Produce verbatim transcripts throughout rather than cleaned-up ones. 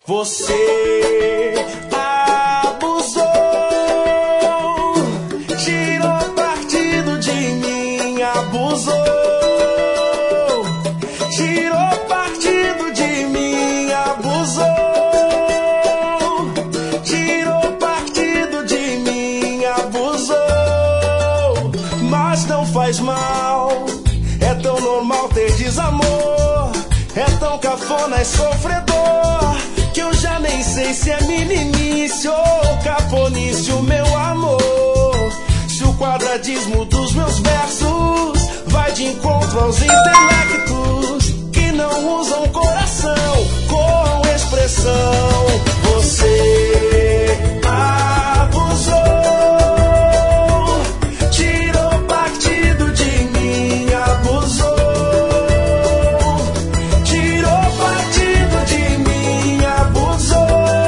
Você abusou, tirou partido de mim, abusou, tirou partido de mim, abusou, tirou partido de mim, abusou. Mas não faz mal, é tão normal ter desamor, é tão cafona e sofredor, que eu já nem sei se é meninice ou cafonice o meu amor. Se o quadradismo dos meus versos vai de encontro aos intelectos que não usam coração com expressão. Você abusou, tirou partido de mim, abusou, tirou partido de mim, abusou,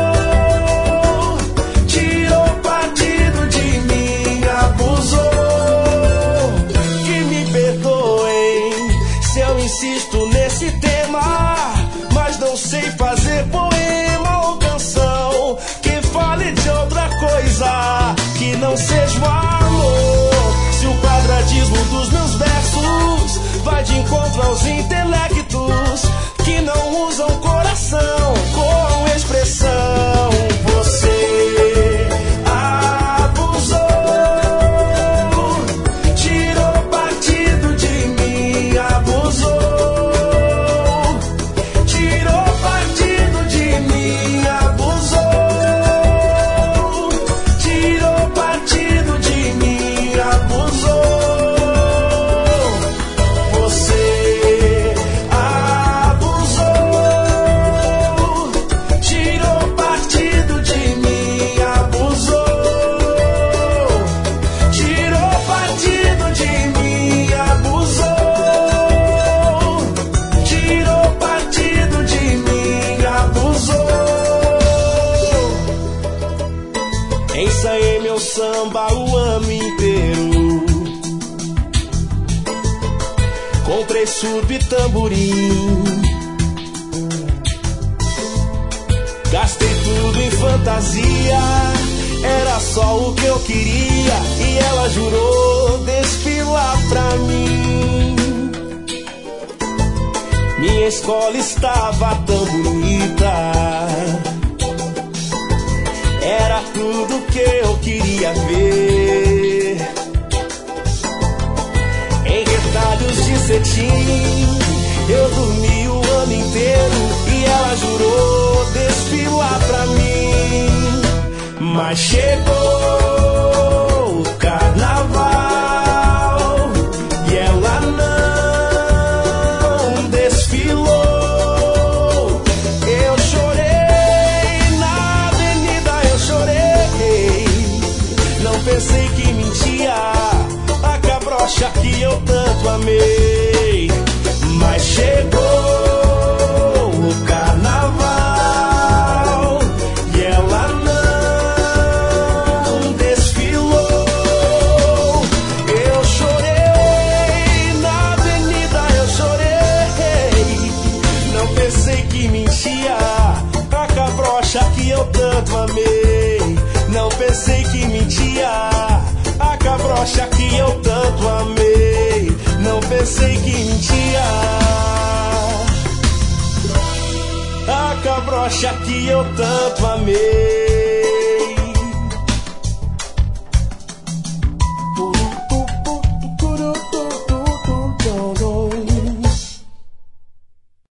tirou partido de mim, abusou. Que me perdoem se eu insisto nesse tema, mas não sei fazer poema ou canção que fale de outra coisa que não seja o amor. Se o quadradismo dos meus versos vai de encontro aos intelectos que não usam coração com expressão. Você abusou, tirou partido de mim, abusou, tirou partido de mim, abusou, tirou partido de mim, abusou. Você abusou, tirou partido de mim, abusou, tirou partido de mim, abusou, tirou partido de mim, abusou. Ensaiei meu samba o ano inteiro, comprei surdo e tamborim, gastei tudo em fantasia, era só o que eu queria, e ela jurou desfilar pra mim. Minha escola estava tão bonita, era tudo que eu queria ver. Em retalhos de cetim eu dormi o ano inteiro, e ela jurou desfilar pra mim. Mas chegou o carnaval e ela não desfilou. Eu chorei na avenida, eu chorei, não pensei que mentia a cabrocha que eu tanto amei. Mas chegou o carnaval e ela não desfilou. Eu chorei na avenida, eu chorei, não pensei que mentia a cabrocha que eu tanto amei. Não pensei que mentia a cabrocha que eu tanto amei. Não pensei que mentia a cabrocha que eu tanto amei.